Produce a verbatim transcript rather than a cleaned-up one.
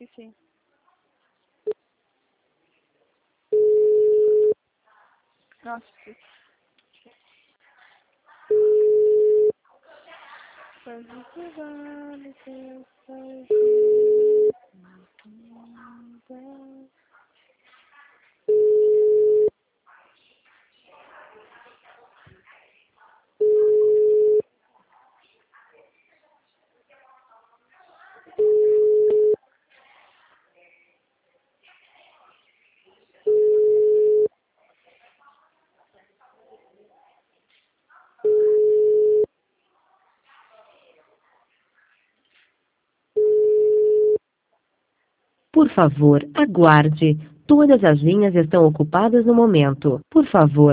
Sim, sim. Nossa, que... Pode levar no teu sorriso. Por favor, aguarde. Todas as linhas estão ocupadas no momento. Por favor.